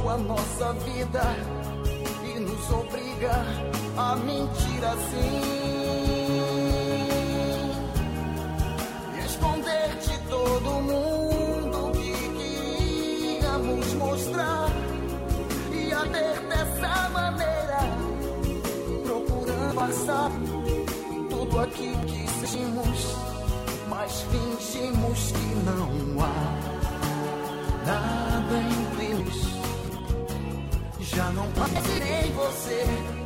mal a nossa vida e nos obriga a mentir assim. Esconder de todo mundo que queríamos mostrar e até dessa maneira procurando passar tudo aquilo que sentimos, mas fingimos que não há nada entre nós. Já não parece nem você